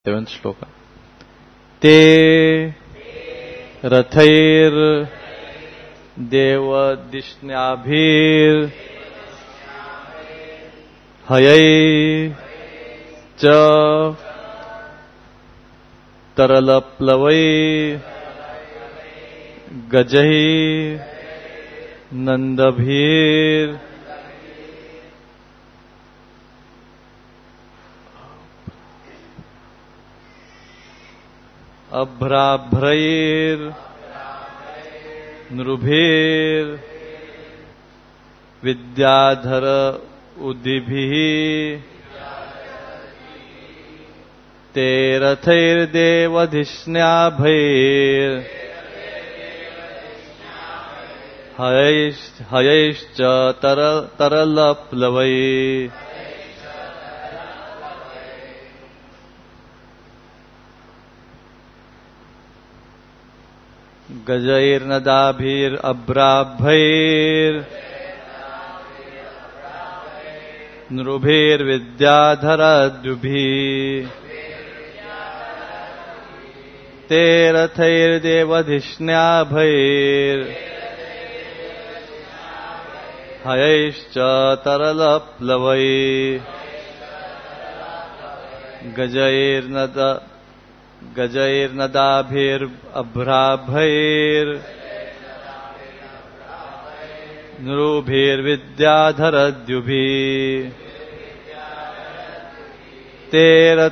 7th shloka. Te रथैर देवदिष्ण्याभिर हयै च तरलप्लवै गजै नंदभीर अभ्राभ्रैर नृभिर विद्याधर उदिभिः ते रथैर्देवधिष्ण्याभैर हयैश्च तरलप्लवै गजैर्नदाभिर अभ्राभैर नृभिर्विद्याधराद्युभिः ते रथैर्देवधिष्ण्याभैर हयैश्च तरलप्लवै गजैर्नदाभिर अभ्राभैर नृभिर्विद्याधराद्युभिः ते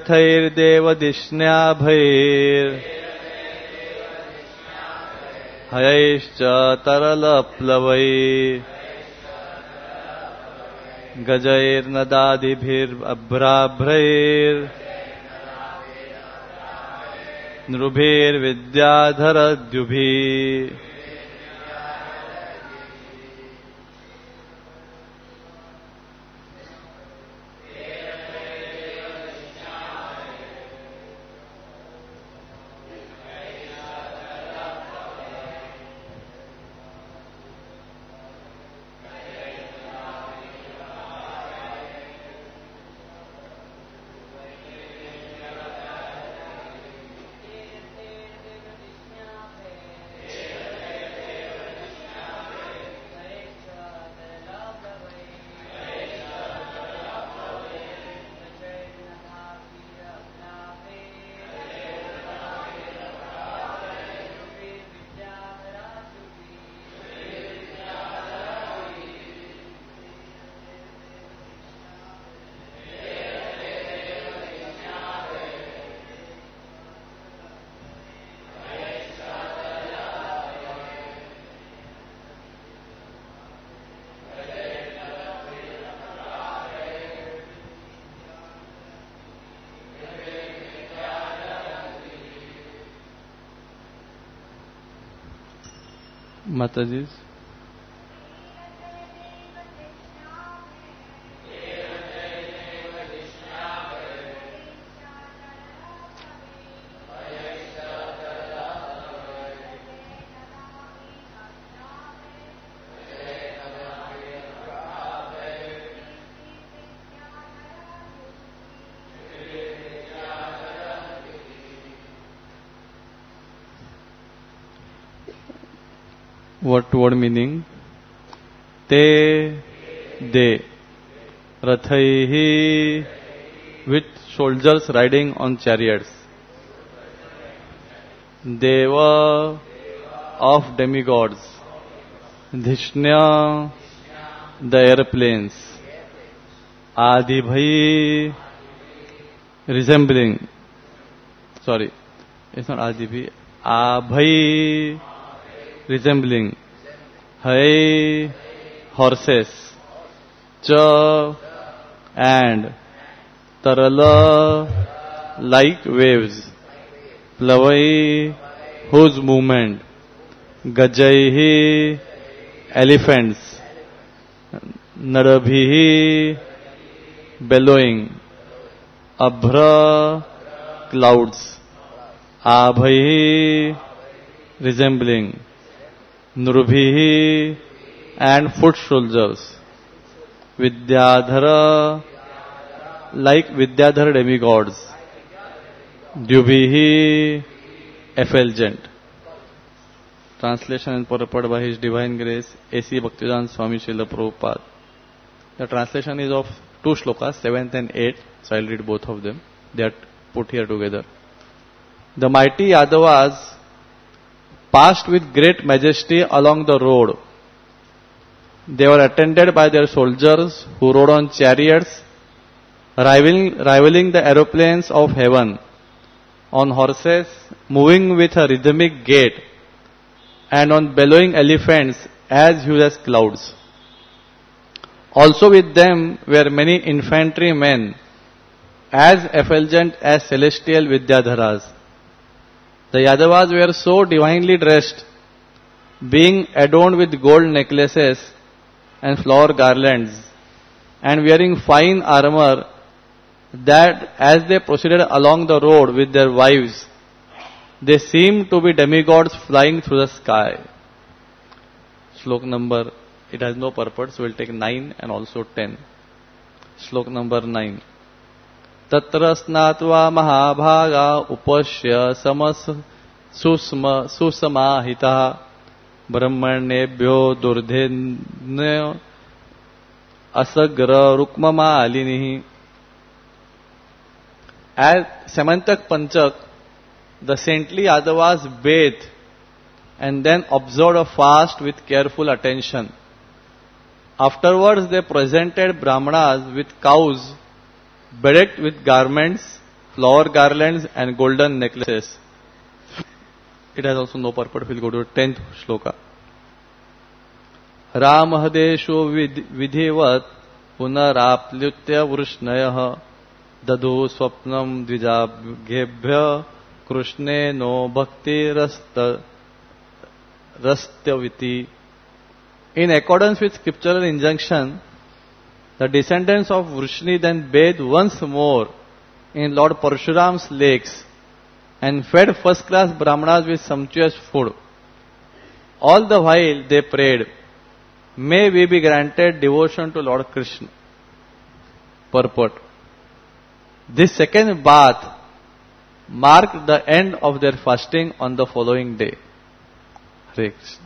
रथैर्देवधिष्ण्याभैर हयैश्च तरलप्लवै गजैर्नदादिभिर अभ्राभ्रैर नृभिर्विद्याधराद्युभिः माताजी what word meaning? Te, they, rathaihi, with soldiers riding on chariots. Deva, of demigods. Dhishnya, the airplanes. Adibhai, resembling. Sorry, it's not Adibhai. Abhai, resembling. Hai, horses. Cha, and. Tarala, like waves. Plavai, whose movement. Gajaihi, elephants. Narabhihi, bellowing. Abhra, clouds. Abhaihi, resembling. Nrubhihi, and foot soldiers. Vidyadhara, like Vidyadhara demigods. Dubhihi effulgent. Translation and purport by His Divine Grace A.C. Bhaktivedanta Swami Srila Prabhupada. The translation is of two shlokas, 7th and 8th, so I'll read both of them. They are put here together. The mighty Yadavas passed with great majesty along the road. They were attended by their soldiers who rode on chariots, rivaling the aeroplanes of heaven, on horses moving with a rhythmic gait, and on bellowing elephants as huge as clouds. Also with them were many infantrymen, as effulgent as celestial Vidyadharas. The Yadavas were so divinely dressed, being adorned with gold necklaces and flower garlands, and wearing fine armor, that as they proceeded along the road with their wives, they seemed to be demigods flying through the sky. Shlok number, it has no purport, so we'll take 9 and also 10. Shlok number 9. Tatra snatva mahabhaga upashya samas susamahita brahmanebhyo durdhenyo asagra rukmamalinihi. At Samantak Panchak, the saintly Yadavas bathed and then observed a fast with careful attention. Afterwards, they presented Brahmanas with cows bedecked with garments, flower garlands and golden necklaces. It has also no purport. We'll go to the 10th shloka. Ramahadesho vidhivat punaraplutya vrushnayah Dadu swapnam dvijabhebhya krishne no bhakti rastyaviti. In accordance with scriptural injunction, the descendants of Vrishni then bathed once more in Lord Parshuram's lakes and fed first-class brahmanas with sumptuous food. All the while they prayed, "May we be granted devotion to Lord Krishna." Purport. This second bath marked the end of their fasting on the following day. Hare Krishna.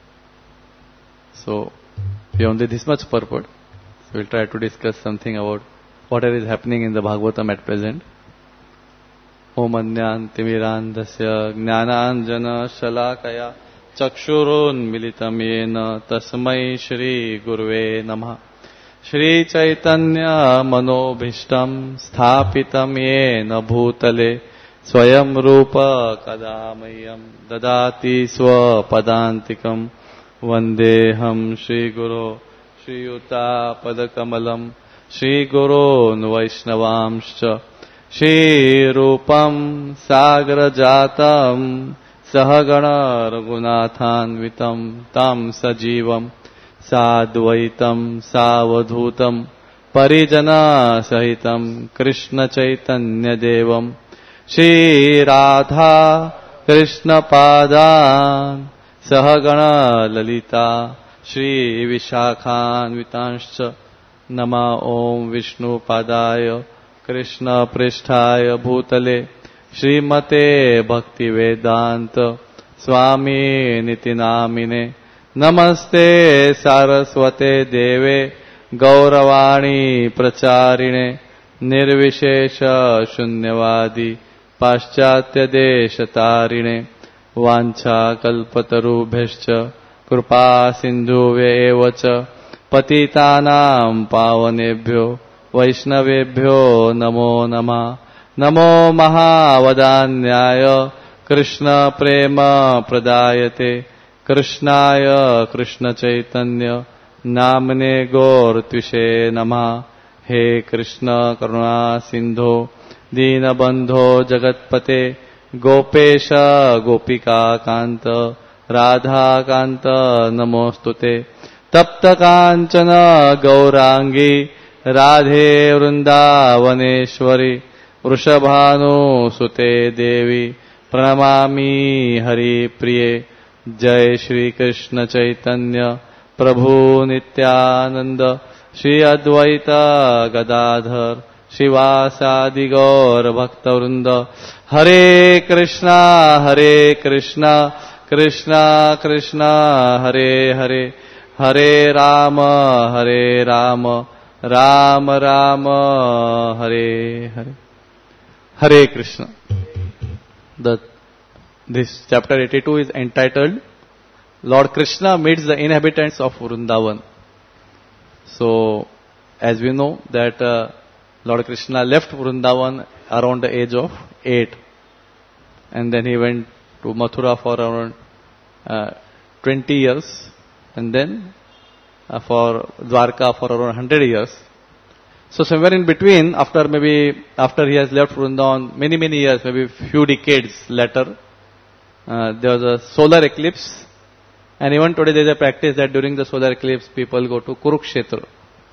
So, we only this much purport. So we'll try to discuss something about what is happening in the Bhagavatam at present. Om Anyantimirandasya Jnananjana Shalakaya Chakshurun Militam Yena Tasmai Shri Gurve Namah. Shri Chaitanya Manobhishtam Sthapitam Yena Bhutale Swayam Rupa Kadamayam Dadati Swapadantikam Vandeham Shri Guru Shri Yuta Padakamalam Shri Guru Vaishnavamscha Shri Rupam Sagra Jatam Sahagana Raghunathanvitam Tam Sajivam Sadvaitam Savadhutam Parijana Sahitam Krishna Chaitanya Devam Shri Radha Krishna Padan Sahagana Lalita Shri Vishakhan Vitanscha Nama Om Vishnu Padaya Krishna Pristhaya Bhutale Srimate Bhakti Vedanta Swami Nitinamine Namaste Saraswate Deve Gauravani Pracharine Nirvishesha Shunyavadi Paschatya Deshatarine Vancha Kalpatarubhescha Krupa Sindhuve Evacha Patitanam Pavanebhyo Vaishnavebhyo Namo Namah. Namo Mahavadanyaya Krishna Prema Pradayate Krishnaya Krishna Chaitanya Namne Gaur Tvishe Namah. He Krishna Karuna Sindho Dinabandho Jagatpate Gopesha Gopika Kanta Radha Kanta Namostute Tapta Kanchana Gaurangi Radhe Vrindavaneshwari Vrishabhanu Sute Devi Pranamami Hari Priye. Jai Shri Krishna Chaitanya Prabhu Nityananda Shri Advaita Gadadhar Shivasadi Gaur Bhakta Vrinda. Hare Krishna, Krishna Krishna, Hare Hare, Hare Rama, Rama Rama, Hare Hare. Hare Krishna. This chapter 82 is entitled Lord Krishna meets the inhabitants of Vrindavan. So, as we know that Lord Krishna left Vrindavan around the age of 8. And then he went to Mathura for around 20 years. And then for Dwarka for around 100 years. So somewhere in between, after he has left Vrindavan, many years, maybe few decades later, there was a solar eclipse. And even today there is a practice that during the solar eclipse, people go to Kurukshetra.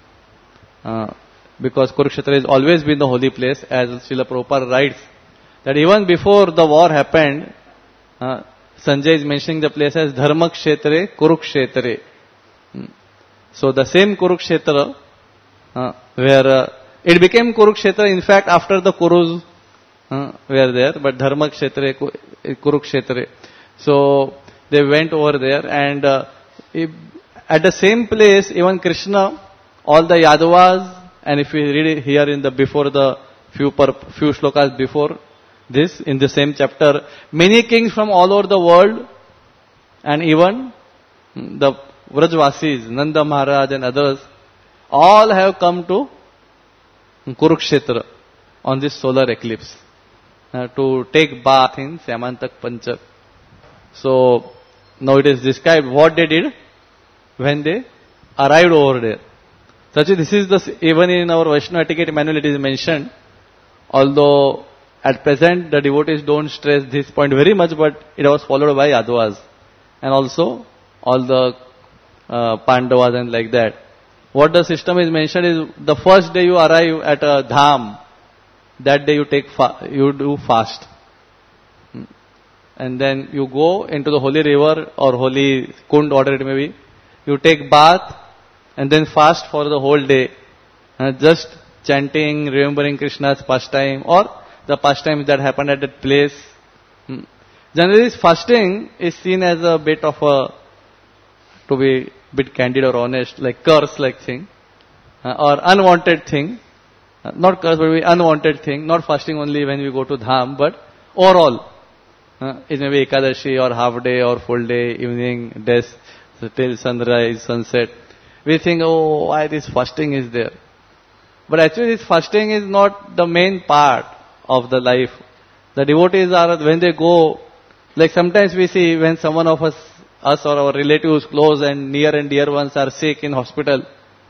Because Kurukshetra has always been the holy place, as Srila Prabhupada writes, that even before the war happened, Sanjay is mentioning the place as Dharmakshetre, Kurukshetre. So the same Kurukshetra, where it became Kurukshetra, in fact, after the Kurus were there, but Dharmakshetre, Kurukshetre. So they went over there, and at the same place, even Krishna, all the Yadavas, and if we read it here in the before the few shlokas before this, in the same chapter, many kings from all over the world, and even the Vrajvasis, Nanda Maharaj and others, all have come to Kurukshetra on this solar eclipse to take bath in Syamantak Panchak. So now it is described what they did when they arrived over there. Such this is even in our Vaishnava etiquette manual it is mentioned, although at present the devotees don't stress this point very much, but it was followed by Yadavas and also all the Pandavas and like that. What the system is mentioned is the first day you arrive at a dham, that day you do fast. And then you go into the holy river or holy kund, whatever it may be. You take bath and then fast for the whole day. Just chanting, remembering Krishna's pastime or the pastimes that happened at that place. Generally, fasting is seen as a bit of to be bit candid or honest, like curse-like thing, or unwanted thing. Not curse, but unwanted thing. Not fasting only when we go to dham, but overall. It may be Ekadashi or half day or full day, evening, days, till sunrise, sunset. We think, oh, why this fasting is there? But actually this fasting is not the main part of the life. The devotees are, when they go, like sometimes we see when someone of us or our relatives, close and near and dear ones are sick in hospital,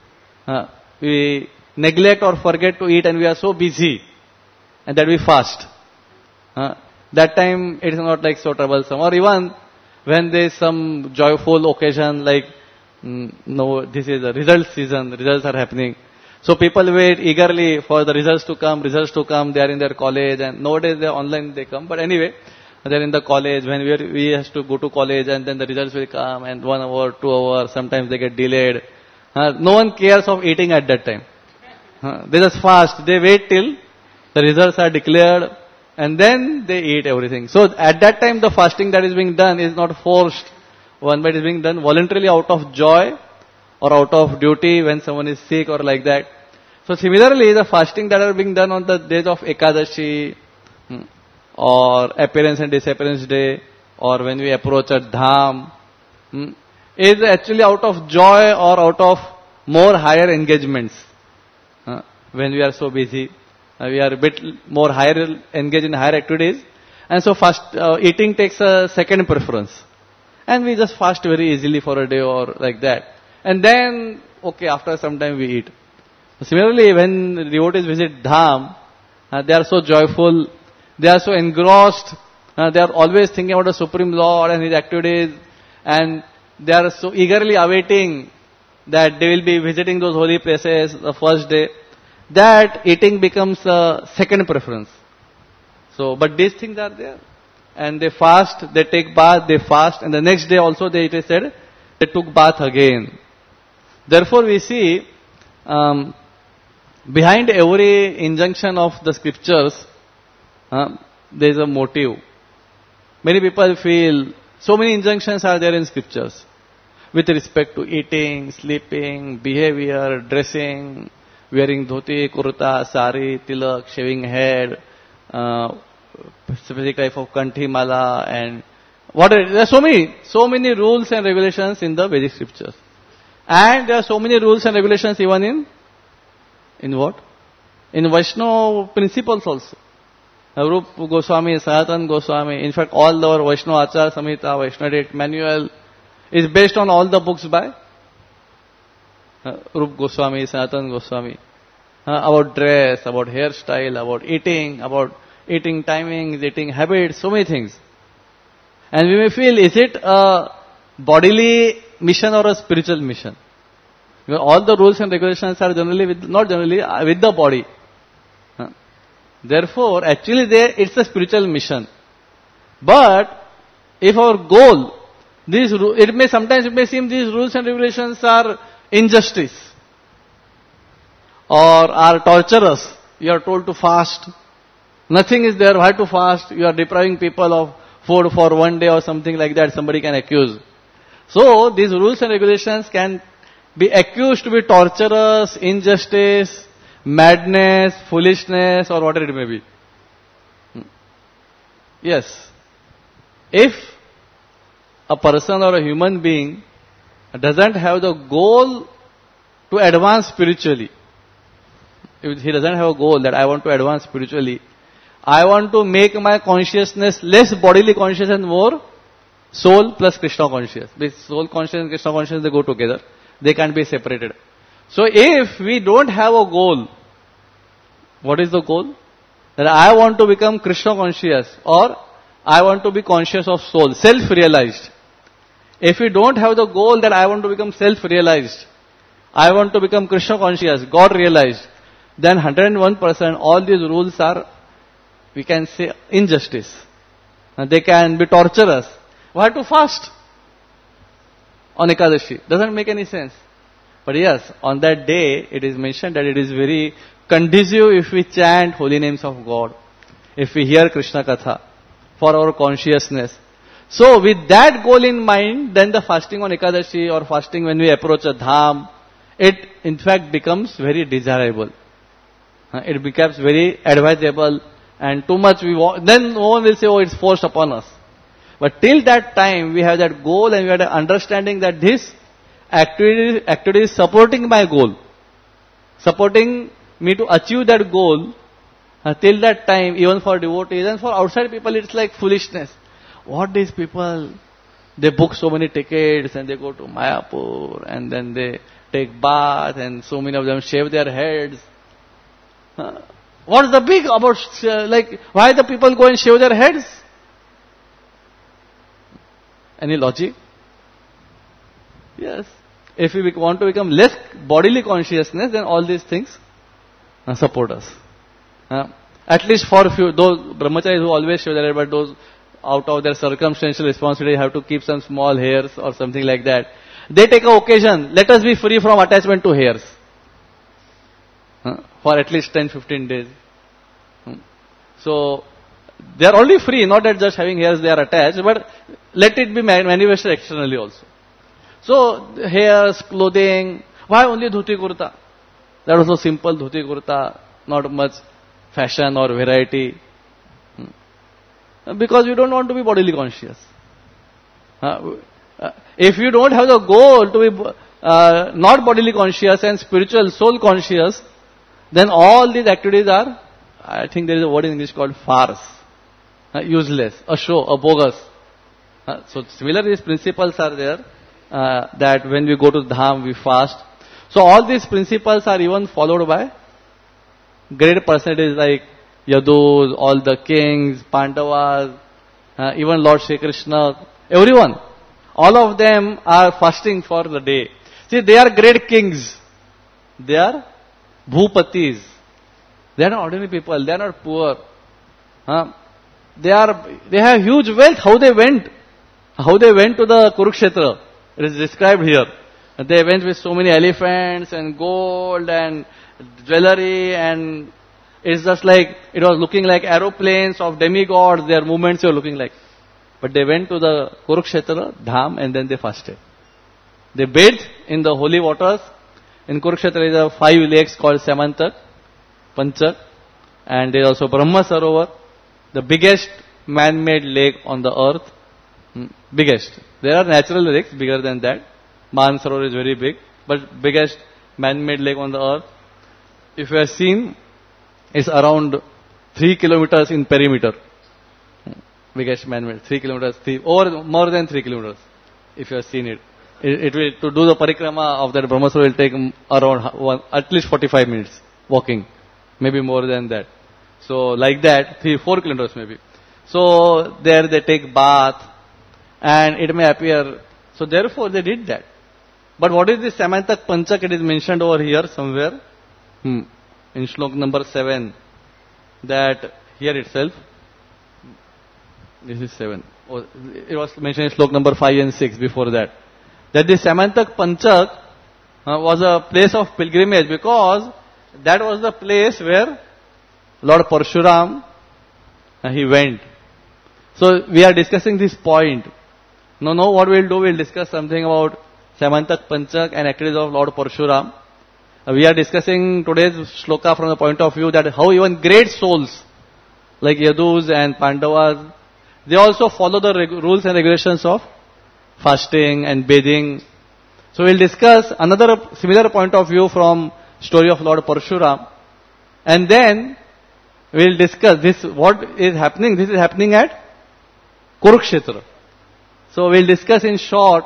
we neglect or forget to eat and we are so busy and that we fast. That time it is not like so troublesome. Or even when there is some joyful occasion like, no, this is a result season, results are happening. So people wait eagerly for the results to come, they are in their college and nowadays they are online, they come. But anyway, they are in the college, when we have to go to college and then the results will come and 1 hour, 2 hours, sometimes they get delayed. No one cares of eating at that time. They just fast, they wait till the results are declared and then they eat everything. So at that time the fasting that is being done is not forced one, but it is being done voluntarily out of joy or out of duty when someone is sick or like that. So similarly, the fasting that are being done on the days of Ekadashi or appearance and disappearance day or when we approach a dham is actually out of joy or out of more higher engagements. When we are so busy, we are a bit more higher engaged in higher activities, and so eating takes a second preference. And we just fast very easily for a day or like that. And then, okay, after some time we eat. Similarly, when devotees visit dham, they are so joyful, they are so engrossed, they are always thinking about the Supreme Lord and His activities, and they are so eagerly awaiting that they will be visiting those holy places the first day, that eating becomes a second preference. So, but these things are there. And they fast, they take bath, they fast, and the next day also it is said, they took bath again. Therefore we see, behind every injunction of the scriptures, there is a motive. Many people feel so many injunctions are there in scriptures with respect to eating, sleeping, behavior, dressing, wearing dhoti, kurta, sari, tilak, shaving head, specific type of kanthi mala, and what there are so many rules and regulations in the Vedic scriptures, and there are so many rules and regulations even in what? In Vaishnava principles also. Rupa Goswami, Sanatana Goswami, in fact all our Vaishnava Achar Samhita, Vaishnava Date Manual is based on all the books by Rupa Goswami, Sanatana Goswami. About dress, about hairstyle, about eating timings, eating habits, so many things. And we may feel, is it a bodily mission or a spiritual mission? Because all the rules and regulations are not generally with the body. Therefore, actually it's a spiritual mission. But if our goal, sometimes it may seem these rules and regulations are injustice or are torturous. You are told to fast. Nothing is there, why to fast? You are depriving people of food for one day or something like that, somebody can accuse. So, these rules and regulations can be accused to be torturous, injustice, madness, foolishness, or whatever it may be. Yes. If a person or a human being doesn't have the goal to advance spiritually, if he doesn't have a goal that I want to advance spiritually, I want to make my consciousness less bodily conscious and more soul plus Krishna conscious. Because soul consciousness and Krishna consciousness, they go together. They can't be separated. So if we don't have a goal, what is the goal? That I want to become Krishna conscious or I want to be conscious of soul, self-realized. If we don't have the goal that I want to become self-realized, I want to become Krishna conscious, God realized, then 101% all these rules are, we can say, injustice. They can be torturous. Why to fast on Ekadashi? Doesn't make any sense. But yes, on that day, it is mentioned that it is very conducive if we chant holy names of God, if we hear Krishna Katha for our consciousness. So with that goal in mind, then the fasting on Ekadashi or fasting when we approach a dham, it in fact becomes very desirable. It becomes very advisable, and too much then no one will say, oh, it's forced upon us. But till that time, we have that goal and we have the understanding that this activity is supporting my goal, supporting me to achieve that goal. Till that time, even for devotees and for outside people, it's like foolishness. What these people, they book so many tickets and they go to Mayapur and then they take bath and so many of them shave their heads. What's the big about, why the people go and shave their heads? Any logic? Yes. If we want to become less bodily consciousness, then all these things support us. At least for a few, those brahmacharis who always shave their head, but those out of their circumstantial responsibility have to keep some small hairs or something like that. They take an occasion, let us be free from attachment to hairs. For at least 10-15 days. So, they are only free, not that just having hairs they are attached, but let it be manifested externally also. So, hairs, clothing, why only dhoti kurta? That was so simple, dhoti kurta, not much fashion or variety. Because you don't want to be bodily conscious. If you don't have the goal to be not bodily conscious and spiritual soul conscious, then all these activities are, I think there is a word in English called farce, useless, a show, a bogus. So similar these principles are there, that when we go to dham, we fast. So all these principles are even followed by great personalities like Yadus, all the kings, Pandavas, even Lord Shri Krishna, everyone. All of them are fasting for the day. See, they are great kings. They are bhupatis. They are not ordinary people. They are not poor. They have huge wealth. How they went to the Kurukshetra. It is described here. They went with so many elephants and gold and jewelry, and it's just like, it was looking like aeroplanes of demigods, their movements were looking like. But they went to the Kurukshetra Dham and then they fasted. They bathed in the holy waters. In Kurukshetra there are 5 lakes called Samantak, Panchak, and there is also Brahma Sarovar, the biggest man-made lake on the earth. Biggest. There are natural lakes bigger than that. Man Sarovar is very big, but biggest man-made lake on the earth. If you have seen, it's around 3 kilometers in perimeter. Biggest man-made, 3 kilometers, or more than 3 kilometers, if you have seen it. It will, to do the parikrama of that Brahma Sarovar will take around at least 45 minutes walking, maybe more than that. So like that, 3-4 kilometers maybe. So there they take bath, and it may appear, so therefore they did that. But what is this Samantak Panchak? It is mentioned over here somewhere, in Shlok number 7, that here itself, this is 7. Oh, it was mentioned in Shlok number 5 and 6 before that. That this Samantak Panchak was a place of pilgrimage, because that was the place where Lord Parshuram, he went. So we are discussing this point. Now what we will do, we will discuss something about Samantak Panchak and activities of Lord Parshuram. We are discussing today's shloka from the point of view that how even great souls like Yadus and Pandavas, they also follow the rules and regulations of fasting and bathing. So we will discuss another similar point of view from story of Lord Parshuram. And then we will discuss this, what is happening. This is happening at Kurukshetra. So we will discuss in short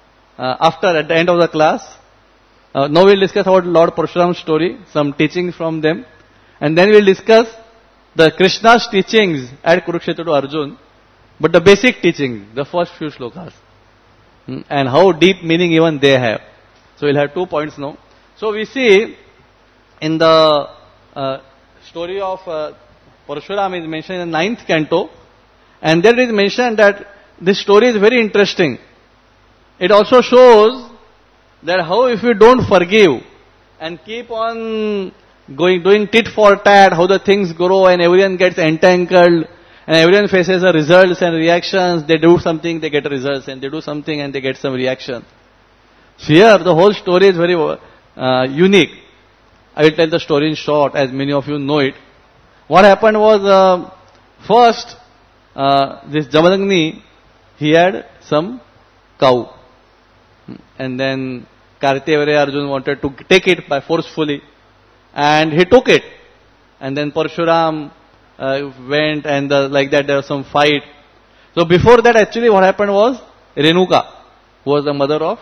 at the end of the class. Now we will discuss about Lord Parshuram's story, some teachings from them. And then we will discuss the Krishna's teachings at Kurukshetra to Arjun. But the basic teaching, the first few shlokas. And how deep meaning even they have. So we'll have 2 points now. So we see in the story of Parshuram is mentioned in the 9th canto. And there it is mentioned that this story is very interesting. It also shows that how if we don't forgive and keep on doing tit for tat, how the things grow and everyone gets entangled and everyone faces the results and reactions. They do something, they get results, and they do something and they get some reaction. So here the whole story is very unique. I will tell the story in short, as many of you know it. What happened was, first, this Jamadagni, he had some cow. And then Kartikeya Arjun wanted to take it by forcefully. And he took it. And then Parshuram went, and like that there was some fight. So before that actually what happened was, Renuka, who was the mother of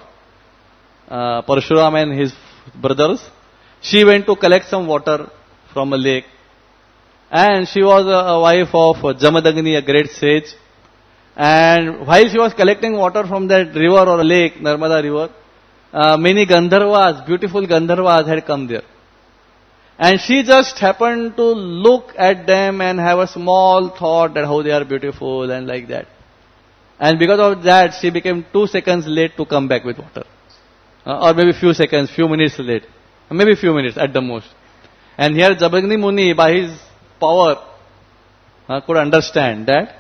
Parshuram and his brothers, she went to collect some water from a lake. And she was a wife of Jamadagni, a great sage. And while she was collecting water from that river or lake, Narmada river, many Gandharvas, beautiful Gandharvas had come there. And she just happened to look at them and have a small thought that how they are beautiful and like that. And because of that, she became 2 seconds late to come back with water. Or maybe few seconds, few minutes late. Maybe few minutes at the most. And here Jamadagni Muni, by his power, could understand that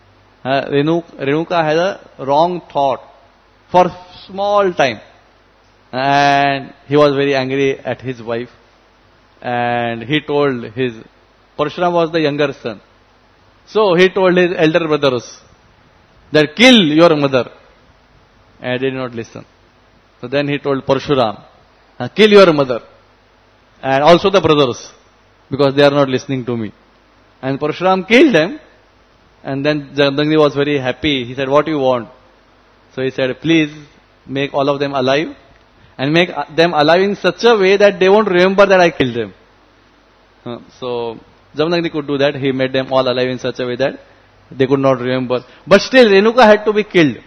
Renuka had a wrong thought for small time. And he was very angry at his wife. And he told Parshuram was the younger son. So he told his elder brothers that kill your mother. And they did not listen. So then he told Parshuram, kill your mother. And also the brothers, because they are not listening to me. And Parshuram killed them. And then Jamadagni was very happy. He said, what do you want? So he said, please make all of them alive. And make them alive in such a way that they won't remember that I killed them. So Jamadagni could do that. He made them all alive in such a way that they could not remember. But still, Renuka had to be killed.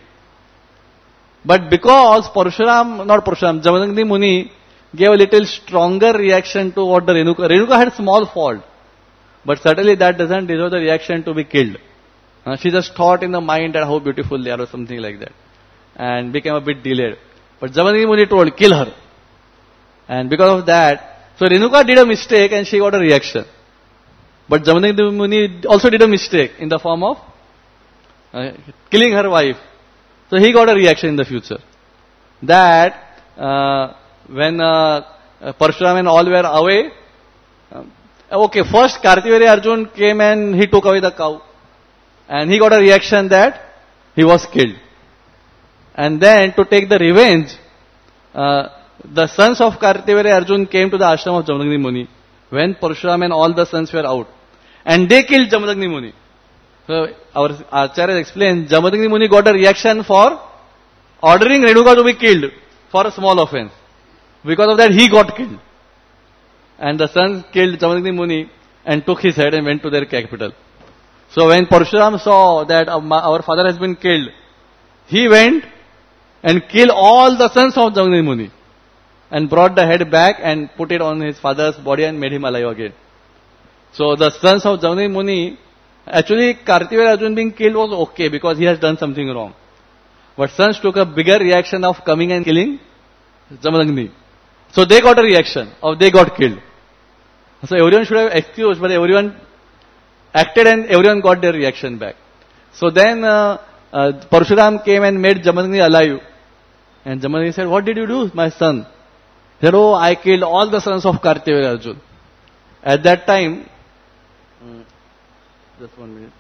But because Jamadagni Muni gave a little stronger reaction to what the Renuka had small fault. But certainly that doesn't deserve the reaction to be killed. She just thought in the mind that how beautiful they are or something like that. And became a bit delayed. But Jamadagni Muni told, kill her. And because of that, So Renuka did a mistake and she got a reaction. But Jamadagni Muni also did a mistake in the form of killing her wife. So he got a reaction in the future. That when Parshuram and all were away, okay, first Kartiveri Arjun came and he took away the cow. And he got a reaction that he was killed. And then to take the revenge, the sons of Kartiveri Arjun came to the ashram of Jamadagni Muni when Parshuram and all the sons were out. And they killed Jamadagni Muni. So our Acharya explained, Jamadagni Muni got a reaction for ordering Renuka to be killed for a small offense. Because of that he got killed. And the sons killed Jamadagni Muni and took his head and went to their capital. So when Parshuram saw that our father has been killed, he went and killed all the sons of Jamadagni Muni and brought the head back and put it on his father's body and made him alive again. So the sons of Jamadagni Muni, actually Kartiveri Arjun being killed was okay because he has done something wrong. But sons took a bigger reaction of coming and killing Jamadagni. So they got a reaction of they got killed. So everyone should have excused, but everyone acted and everyone got their reaction back. So then Parshuram came and made Jamadagni alive. And Jamadagni said, what did you do, my son? He said, oh, I killed all the sons of Kartiveri Arjun. At that time, just 1 minute.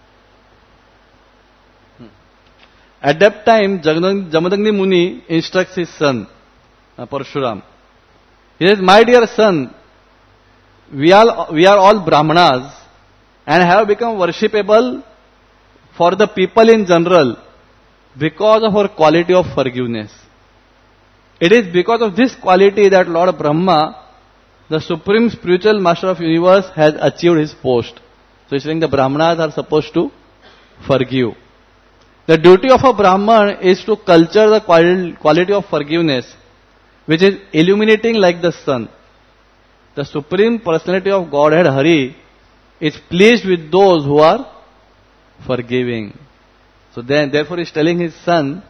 At that time, Jamadagni Muni instructs his son, Parshuram. He says, my dear son, we are all Brahmanas and have become worshipable for the people in general because of our quality of forgiveness. It is because of this quality that Lord Brahma, the supreme spiritual master of universe, has achieved his post. So he's saying the Brahmanas are supposed to forgive. The duty of a Brahman is to culture the quality of forgiveness, which is illuminating like the sun. The supreme personality of Godhead Hari is pleased with those who are forgiving. So then, therefore, he is telling his son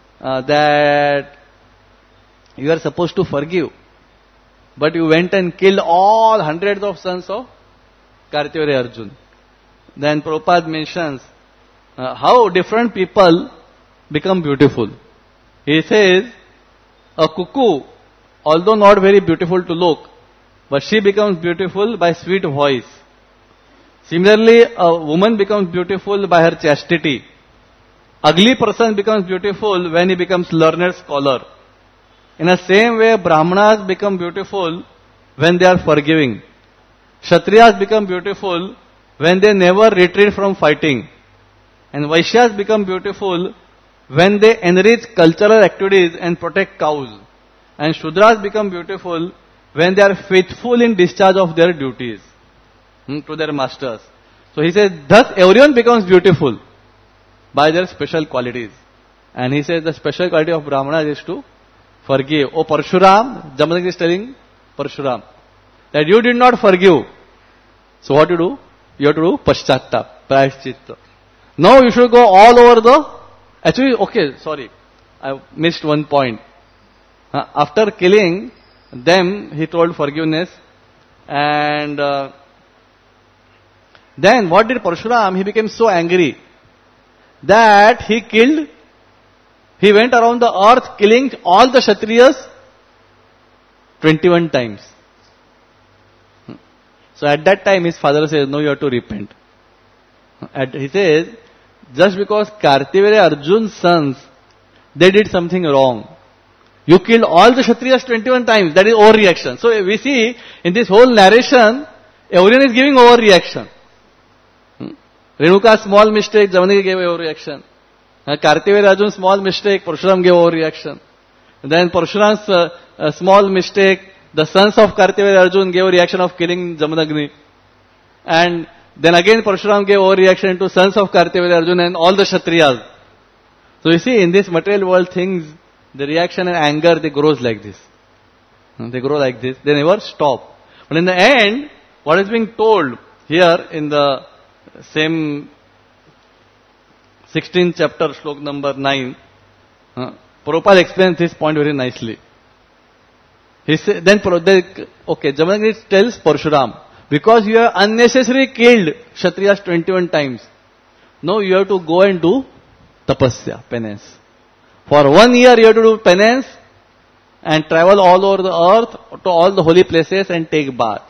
that you are supposed to forgive. But you went and killed all hundreds of sons of Kartiveri Arjun. Then Prabhupada mentions how different people become beautiful. He says, a cuckoo, although not very beautiful to look, but she becomes beautiful by sweet voice. Similarly, a woman becomes beautiful by her chastity. Ugly person becomes beautiful when he becomes learned scholar. In the same way, Brahmanas become beautiful when they are forgiving. Kshatriyas become beautiful when they never retreat from fighting. And Vaishyas become beautiful when they enrich cultural activities and protect cows. And Shudras become beautiful when they are faithful in discharge of their duties to their masters. So he says, thus everyone becomes beautiful by their special qualities. And he says the special quality of Brahmanas is to forgive. Oh Parshuram, Jamadagni is telling Parshuram that you did not forgive. So what you do? You have to do Paschattap, Prayaschitta. Now you should go all over I missed one point. After killing them, he told forgiveness. And then what did Parshuram? He became so angry that he went around the earth killing all the Kshatriyas 21 times. So at that time his father says, no, you have to repent. He says, just because Kartiveri Arjun's sons, they did something wrong. You killed all the Kshatriyas 21 times. That is overreaction. So we see in this whole narration, everyone is giving overreaction. Renuka's small mistake, Jamadagni gave overreaction. Kartiveri Arjun's small mistake, Parshuram gave overreaction. Then Parshuram's small mistake, the sons of Kartiveri Arjun gave a reaction of killing Jamadagni. And then again Parshuram gave overreaction to sons of Kartiveri Arjun and all the Kshatriyas. So you see, in this material world things, the reaction and anger, they grows like this. They grow like this. They never stop. But in the end, what is being told here in the same 16th chapter, slok number 9, Prabhupada explains this point very nicely. He said, okay, Jamadagni tells Parshuram, because you have unnecessarily killed Kshatriyas 21 times. Now you have to go and do tapasya, penance. For 1 year you have to do penance and travel all over the earth to all the holy places and take bath.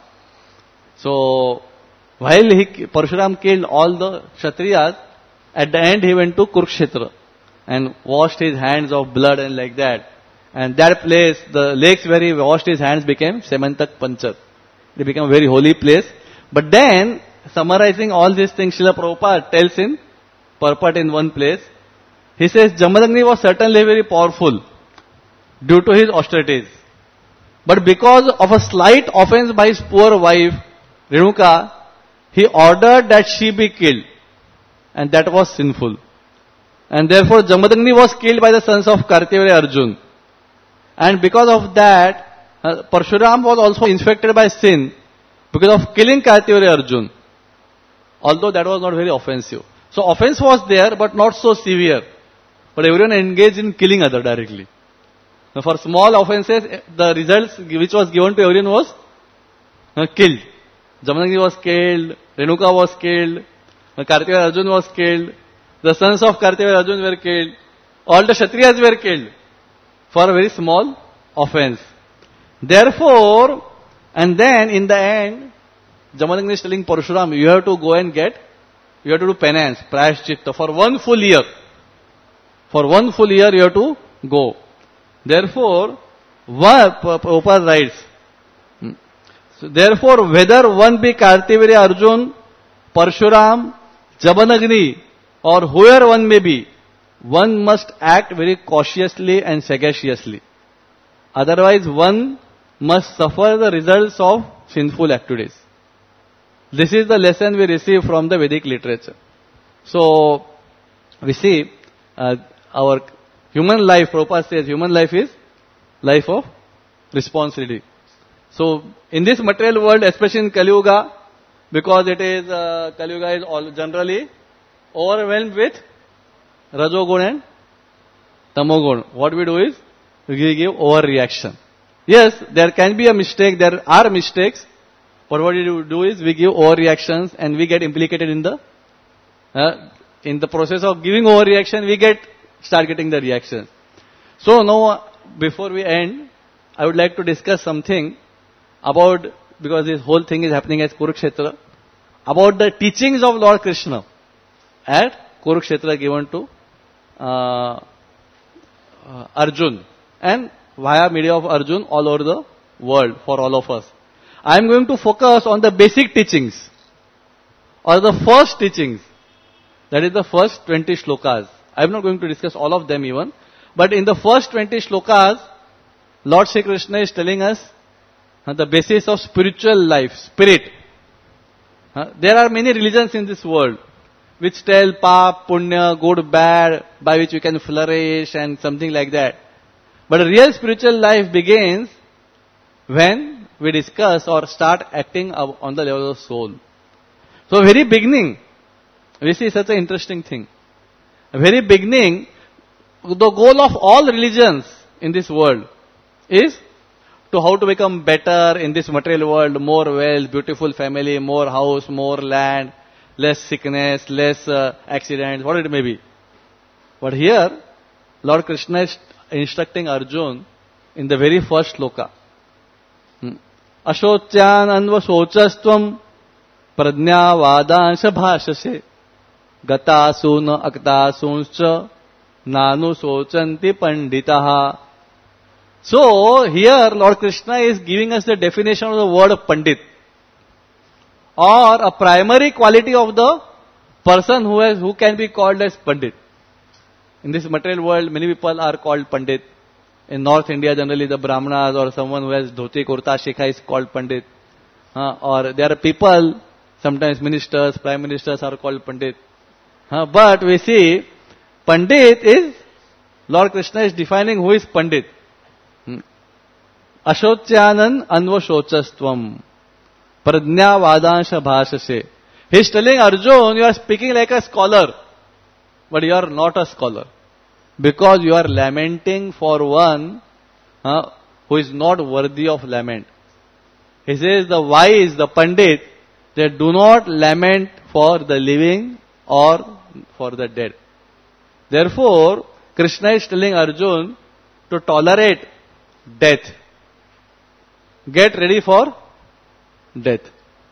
So, while Parshuram killed all the Kshatriyas, at the end he went to Kurukshetra and washed his hands of blood and like that. And that place, the lakes where he washed his hands became Semantak Panchar. It became a very holy place. But then, summarizing all these things, Srila Prabhupada tells in purport in one place. He says, Jamadagni was certainly very powerful due to his austerities. But because of a slight offense by his poor wife, Renuka, he ordered that she be killed. And that was sinful. And therefore, Jamadagni was killed by the sons of Kartivirya Arjun. And because of that, Parshuram was also infected by sin because of killing Kartivirya Arjun. Although that was not very offensive. So offense was there, but not so severe. But everyone engaged in killing other directly. Now for small offenses, the results which was given to everyone was killed. Jamadagni was killed, Renuka was killed, Kartivirya Arjun was killed, the sons of Kartivirya Arjun were killed, all the Kshatriyas were killed for a very small offense. Therefore, and then in the end, Jamadagni is telling Parshuram, you have to go and you have to do penance, prayashchitta for 1 full year. For 1 full year you have to go. Therefore, Prabhupada writes, so therefore whether one be Kartivirya Arjun, Parshuram, Jamadagni, or whoever one may be, one must act very cautiously and sagaciously. Otherwise one must suffer the results of sinful activities. This is the lesson we receive from the Vedic literature. So, we see our human life, Prabhupada says human life is life of responsibility. So, in this material world, especially in Kali Yuga, because it is, Kali Yuga is all generally overwhelmed with Rajogun and Tamogun. What we do is, we give overreaction. Yes, there can be a mistake, there are mistakes, but what we do is we give overreactions and we get implicated in the process of giving overreaction, we start getting the reaction. So now, before we end, I would like to discuss something about, because this whole thing is happening at Kurukshetra, about the teachings of Lord Krishna at Kurukshetra given to Arjun and via media of Arjun all over the world for all of us. I am going to focus on the basic teachings or the first teachings. That is the first 20 shlokas. I am not going to discuss all of them even. But in the first 20 shlokas, Lord Shri Krishna is telling us the basis of spiritual life, spirit. There are many religions in this world which tell pap, punya, good, bad, by which we can flourish and something like that. But a real spiritual life begins when we discuss or start acting on the level of soul. So very beginning, we see such an interesting thing. Very beginning, the goal of all religions in this world is to how to become better in this material world, more wealth, beautiful family, more house, more land, less sickness, less accidents, what it may be. But here, Lord Krishna is instructing Arjun in the very first shloka. Ashotyan anva sochastvam pradnya vadansha bhashase gatasuna aktasungscha nanu sochanti panditaha. So, here Lord Krishna is giving us the definition of the word Pandit, or a primary quality of the person who can be called as Pandit. In this material world, many people are called Pandit. In North India, generally the Brahmanas or someone who has dhoti, kurta, shikha is called Pandit. Or there are people, sometimes ministers, prime ministers are called Pandit. But we see, Pandit is, Lord Krishna is defining who is Pandit. Ashotyanan anvashochastvam pradnya vadansha bhashase. He is telling Arjun, you are speaking like a scholar, but you are not a scholar. Because you are lamenting for one who is not worthy of lament. He says the wise, the pandit, they do not lament for the living or for the dead. Therefore, Krishna is telling Arjun to tolerate death. Get ready for death.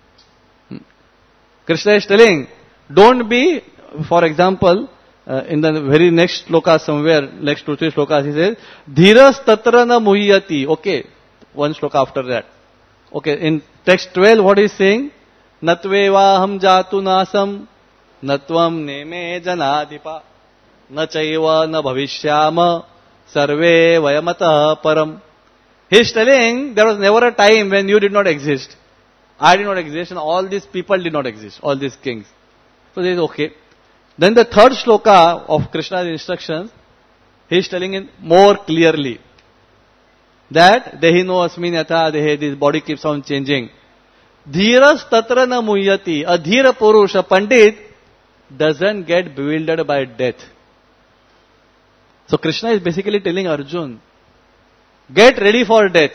Krishna is telling, don't be, for example, in the very next sloka somewhere, next 2-3 slokas, he says, Dhiras tatra na muhyati. Okay, one sloka after that. Okay, in text 12, what is saying? Natvevaham jatu nasam, natvam neme janadipa, na chaiva na bhavishyama, sarve vayamata param. He is telling, there was never a time when you did not exist. I did not exist and all these people did not exist, all these kings. So this is okay. Then the third shloka of Krishna's instructions, he is telling it more clearly. That Dehino asmin yatha dehe, this body keeps on changing. Dhiras tatra na muhyati. A dhira purush, a pandit, doesn't get bewildered by death. So Krishna is basically telling Arjun, get ready for death.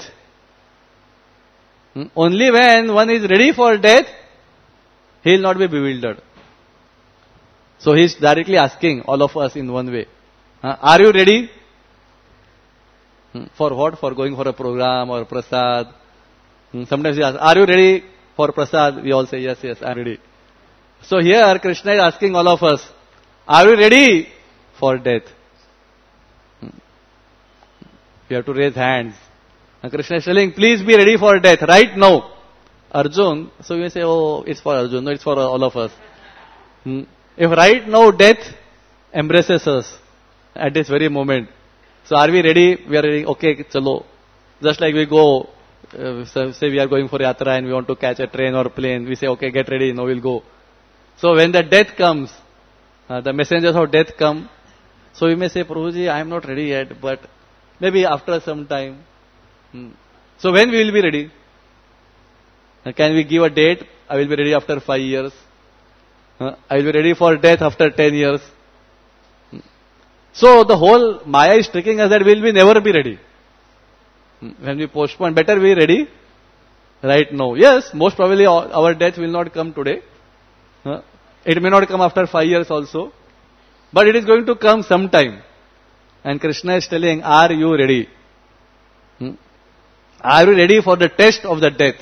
Only when one is ready for death, he will not be bewildered. So he is directly asking all of us in one way, are you ready? For what? For going for a program or prasad. Sometimes he asks, are you ready for prasad? We all say, yes, yes, I am ready. So here Krishna is asking all of us, are you ready for death? You have to raise hands. And Krishna is telling, please be ready for death right now. Arjun, so we say, oh, it's for Arjun. No, it's for all of us. If right now death embraces us at this very moment, so are we ready? We are ready. Okay, chalo. Just like we go, say we are going for yatra and we want to catch a train or plane. We say, okay, get ready. Now we'll go. So when the death comes, the messengers of death come. So we may say, Prabhuji, I am not ready yet, but maybe after some time. So when we will be ready? Can we give a date? I will be ready after 5 years. I will be ready for death after 10 years. So the whole Maya is tricking us that we will never be ready. When we postpone, better be ready right now. Yes, most probably our death will not come today. It may not come after 5 years also. But it is going to come sometime. And Krishna is telling, are you ready? Are you ready for the test of the death?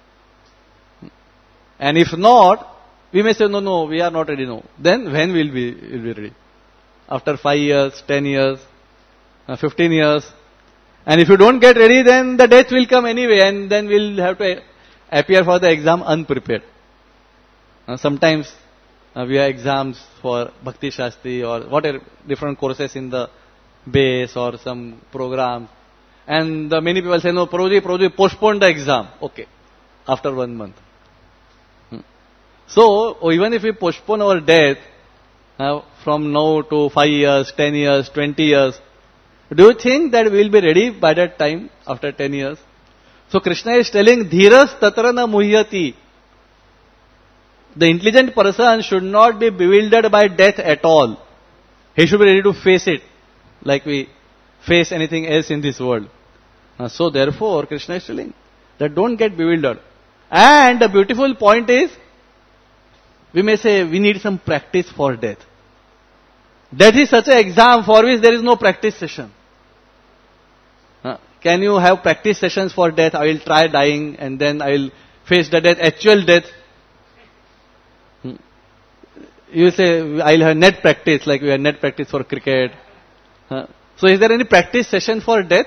And if not, we may say, no, we are not ready now. Then when will we be ready? After 5 years, 10 years, 15 years. And if you don't get ready, then the death will come anyway, and then we'll have to appear for the exam unprepared. Sometimes we have exams for Bhakti Shastri or whatever, different courses in the base or some program. And many people say, no, Prabhuji, postpone the exam. Okay, after 1 month. So, even if we postpone our death from now to 5 years, 10 years, 20 years, do you think that we will be ready by that time, after 10 years? So, Krishna is telling, Dhiras tatra na muhyati. The intelligent person should not be bewildered by death at all. He should be ready to face it, like we face anything else in this world. So, therefore, Krishna is telling that don't get bewildered. And the beautiful point is, we may say we need some practice for death. Death is such an exam for which there is no practice session. Can you have practice sessions for death? I will try dying and then I will face the death, actual death. You say, I will have net practice, like we have net practice for cricket. So is there any practice session for death?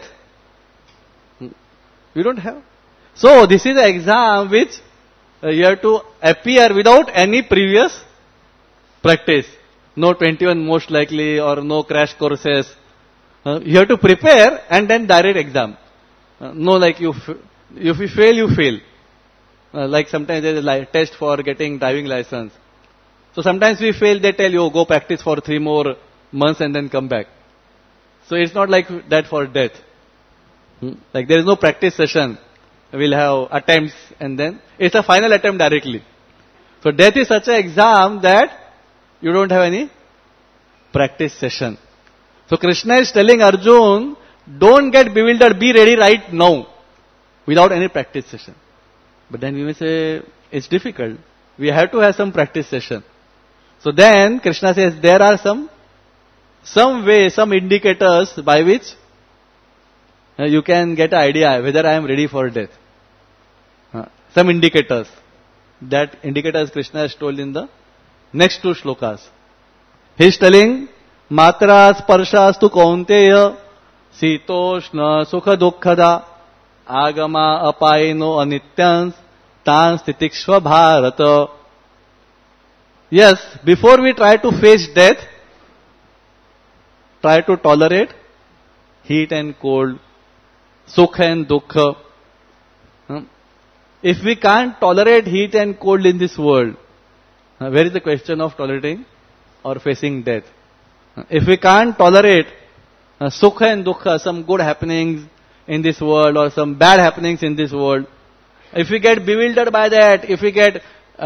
We don't have. So this is an exam which you have to appear without any previous practice. No 21 most likely or no crash courses. You have to prepare and then direct exam. No, like if you fail, you fail. Like sometimes there is a test for getting driving license. So sometimes we fail, they tell you, go practice for 3 more months and then come back. So it's not like that for death. Like there is no practice session. We'll have attempts and then it's a final attempt directly. So death is such an exam that you don't have any practice session. So Krishna is telling Arjun don't get bewildered, be ready right now, without any practice session. But then we may say, it's difficult. We have to have some practice session. So then Krishna says there are some way, some indicators by which you can get an idea whether I am ready for death. Some indicators. That indicators Krishna has told in the next two shlokas. He is telling, Matra sparshastu kaunteya sitoshna sukha dukkhada agama apayino anityans tan stitikshva bharata. Yes, before we try to face death, try to tolerate heat and cold, sukha and dukkha. If we can't tolerate heat and cold in this world, where is the question of tolerating or facing death? If we can't tolerate sukha and dukkha, some good happenings in this world or some bad happenings in this world, if we get bewildered by that, if we get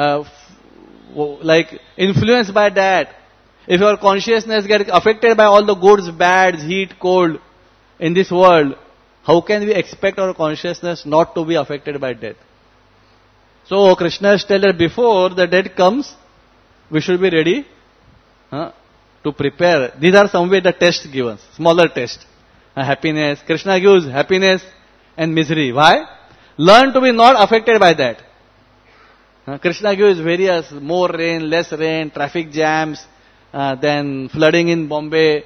influenced by that, if our consciousness gets affected by all the goods, bads, heat, cold in this world, how can we expect our consciousness not to be affected by death? So Krishna has told that before the death comes, we should be ready to prepare. These are some way the tests given, smaller test. Happiness. Krishna gives happiness and misery. Why? Learn to be not affected by that. Krishna gives various, more rain, less rain, traffic jams, then flooding in Bombay.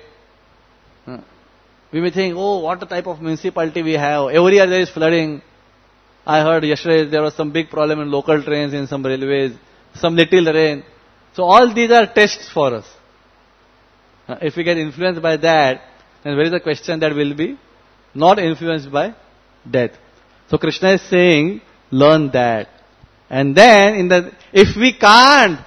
We may think, oh, what a type of municipality we have. Every year there is flooding. I heard yesterday there was some big problem in local trains, in some railways, some little rain. So all these are tests for us. If we get influenced by that, then where is the question that will be not influenced by death? So Krishna is saying, learn that. And then, if we can't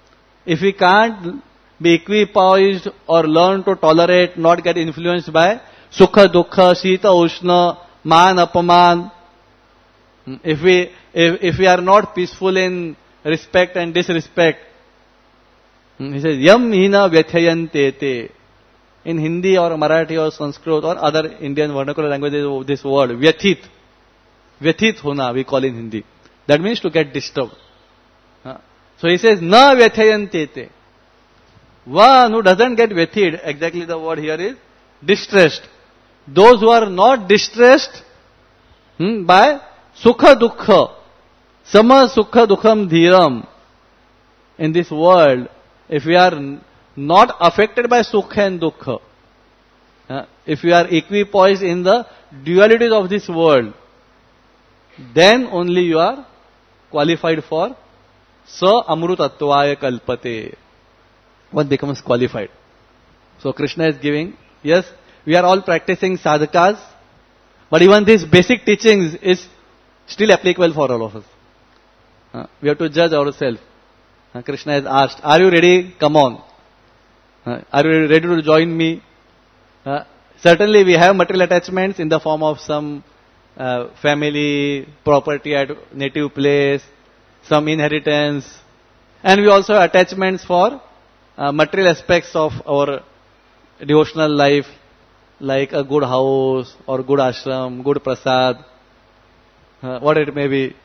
be equipoised or learn to tolerate, not get influenced by sukha, dukkha, shita, ushna, man, apaman, if we are not peaceful in respect and disrespect, he says, yam hina vyathayantete. In Hindi or Marathi or Sanskrit or other Indian vernacular languages of this word, vyathit. Vyathit hona, we call in Hindi. That means to get disturbed. So he says, na vyathayantete. One who doesn't get vyathit, exactly the word here is distressed. Those who are not distressed by sukha dukkha, sama sukha dukkham dhiram. In this world, if we are not affected by sukha and dukkha, if we are equipoised in the dualities of this world, then only you are qualified for sa amrutatvaya kalpate. One becomes qualified. So Krishna is giving, yes, we are all practicing sadhakas, but even these basic teachings is still applicable for all of us. We have to judge ourselves. Krishna has asked, are you ready? Come on. Are you ready to join me? Certainly we have material attachments in the form of some family, property at native place, some inheritance, and we also have attachments for material aspects of our devotional life, like a good house or good ashram, good prasad, what it may be.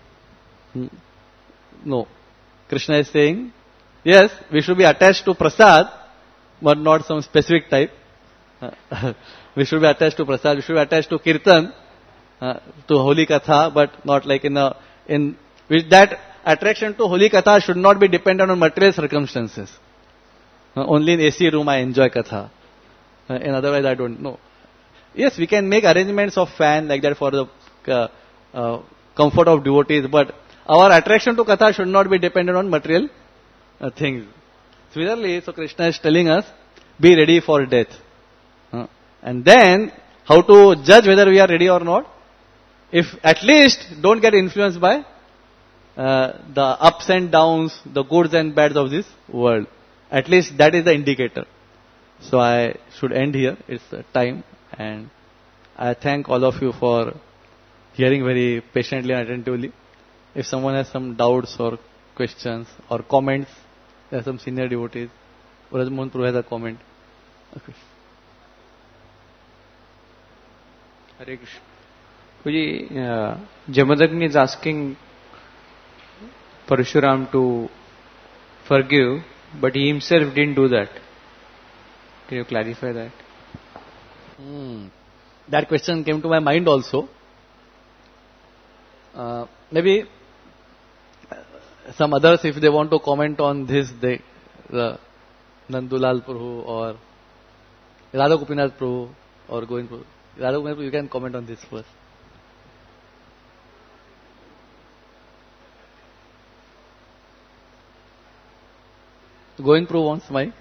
No. Krishna is saying, yes, we should be attached to prasad, but not some specific type. We should be attached to prasad, we should be attached to kirtan, to holy katha, but not like in which that attraction to holy katha should not be dependent on material circumstances. Only in AC room I enjoy katha. And otherwise I don't know. Yes, we can make arrangements of fan like that for the comfort of devotees, but our attraction to katha should not be dependent on material things. Similarly, so Krishna is telling us, be ready for death. And then, how to judge whether we are ready or not? If at least don't get influenced by the ups and downs, the goods and bads of this world. At least that is the indicator. So I should end here. It's time. And I thank all of you for hearing very patiently and attentively. If someone has some doubts or questions or comments, there are some senior devotees. Rajmohan Prabhu has a comment. Okay. Hare Krishna. Puji, Jamadagni is asking Parshuram to forgive, but he himself didn't do that. Can you clarify that? That question came to my mind also. Maybe some others, if they want to comment on this, Nandulal Prabhu or Radha Gopinath Prabhu or Govind Prabhu. Radha Gopinath Prabhu, you can comment on this first. Govind Prabhu wants mic.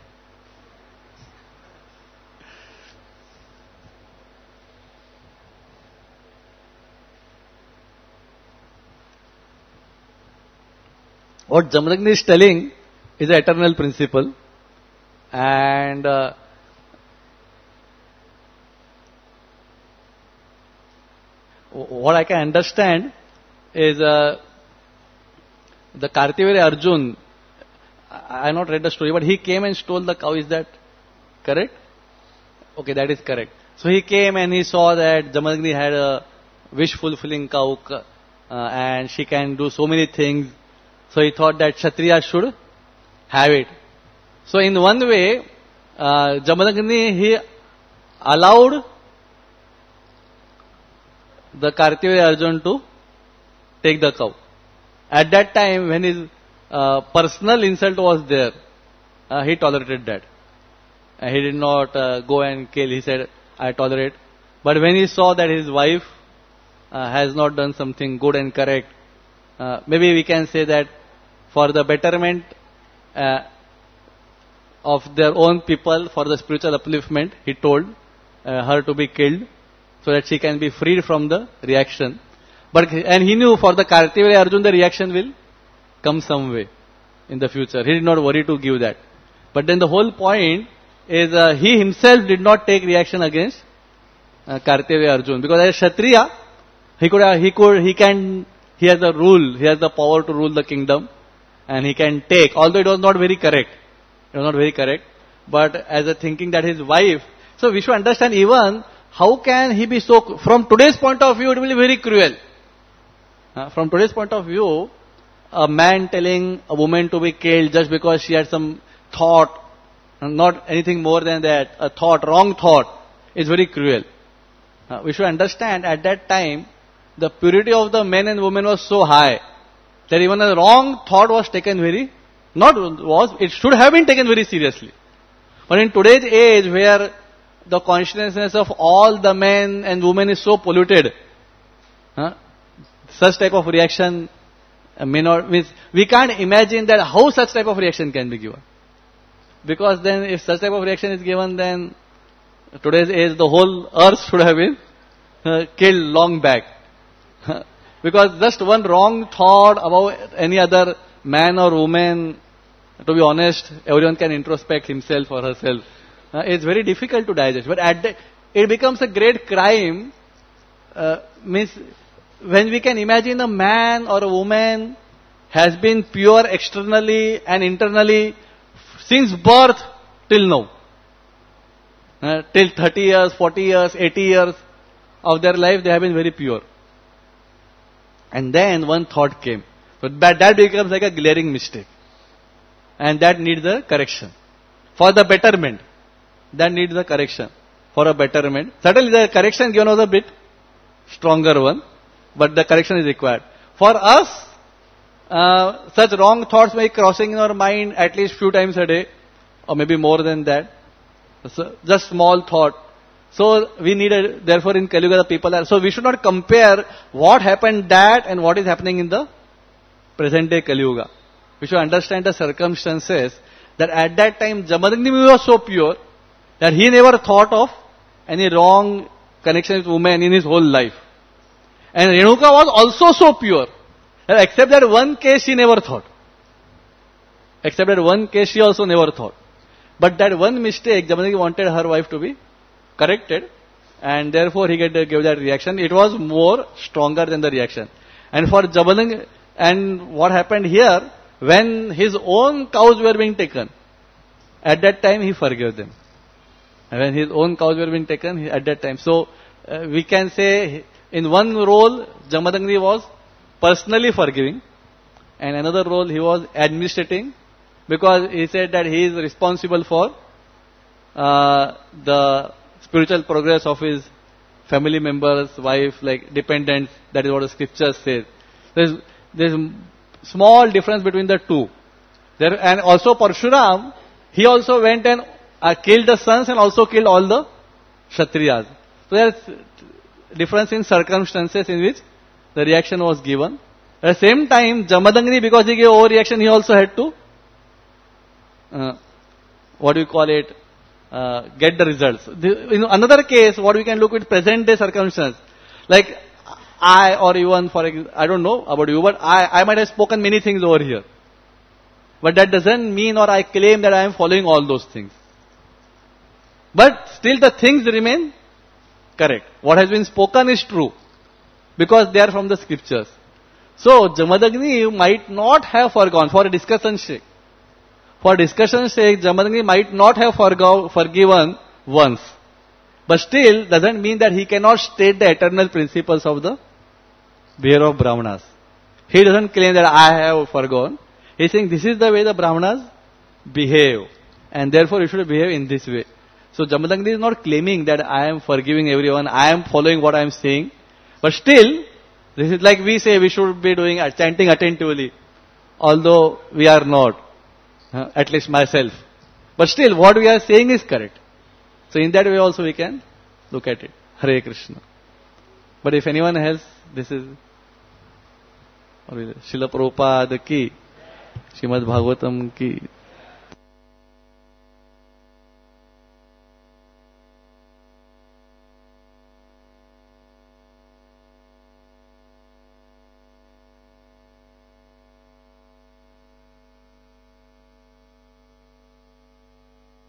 What Jamadagni is telling is an eternal principle, and what I can understand is the Kartiveri Arjun, I have not read the story, but he came and stole the cow. Is that correct? Okay, that is correct. So he came and he saw that Jamadagni had a wish-fulfilling cow and she can do so many things. So he thought that Kshatriya should have it. So in one way, Jamadagni, he allowed the Kartiveri Arjun to take the cow. At that time, when his personal insult was there, he tolerated that. He did not go and kill. He said, I tolerate. But when he saw that his wife has not done something good and correct, maybe we can say that for the betterment of their own people, for the spiritual upliftment, he told her to be killed so that she can be freed from the reaction. And he knew for the Kartiveri Arjun the reaction will come some way in the future. He did not worry to give that. But then the whole point is he himself did not take reaction against Kartiveri Arjun, because as Kshatriya, he has the rule, he has the power to rule the kingdom, and he can take, although it was not very correct. It was not very correct. But as a thinking that his wife, so we should understand even how can he be so, from today's point of view, it will be very cruel. From today's point of view, a man telling a woman to be killed just because she had some thought, not anything more than that, a thought, wrong thought, is very cruel. We should understand at that time, the purity of the men and women was so high that even a wrong thought was taken it should have been taken very seriously. But in today's age where the consciousness of all the men and women is so polluted, such type of reaction may not, we can't imagine that how such type of reaction can be given. Because then if such type of reaction is given, then today's age the whole earth should have been killed long back. Because just one wrong thought about any other man or woman, to be honest, everyone can introspect himself or herself. It's very difficult to digest. But it becomes a great crime, when we can imagine a man or a woman has been pure externally and internally since birth till now. Till 30 years, 40 years, 80 years of their life, they have been very pure. And then one thought came. So that becomes like a glaring mistake. And that needs a correction. For the betterment. That needs a correction. For a betterment. Certainly the correction given was a bit stronger one. But the correction is required. For us, such wrong thoughts may be crossing in our mind at least few times a day. Or maybe more than that. So just small thought. So we need therefore in Kali Yuga the people are, so we should not compare what happened that and what is happening in the present day Kali Yuga. We should understand the circumstances that at that time Jamadagni was so pure that he never thought of any wrong connection with women in his whole life. And Renuka was also so pure that except that one case she never thought. Except that one case she also never thought. But that one mistake, Jamadagni wanted her wife to be corrected, and therefore he gave that reaction. It was more stronger than the reaction. And for Jamadagni, and what happened here, when his own cows were being taken, at that time he forgave them. And when his own cows were being taken, at that time. So we can say in one role, Jamadagni was personally forgiving, and another role he was administrating, because he said that he is responsible for the spiritual progress of his family members, wife, like dependents. That is what the scriptures says. There's small difference between the two. And also Parshuram, he also went and killed the sons and also killed all the Kshatriyas. So there's difference in circumstances in which the reaction was given. At the same time, Jamadagni, because he gave overreaction, he also had to, get the results. In another case, what we can look with present day circumstance, like I, or even for example, I don't know about you, but I might have spoken many things over here. But that doesn't mean or I claim that I am following all those things. But still the things remain correct. What has been spoken is true, because they are from the scriptures. So Jamadagni might not have forgone, for discussion's sake. For discussion's sake, Jamadagni might not have forgiven once. But still doesn't mean that he cannot state the eternal principles of the behavior of Brahmanas. He doesn't claim that I have forgone. He is saying this is the way the Brahmanas behave, and therefore you should behave in this way. So Jamadagni is not claiming that I am forgiving everyone, I am following what I am saying. But still, this is like we say we should be doing chanting attentively, although we are not, at least myself. But still, what we are saying is correct. So in that way also we can look at it. Hare Krishna. But if anyone else, this is Srila Prabhupada ki, Srimad Bhagavatam ki.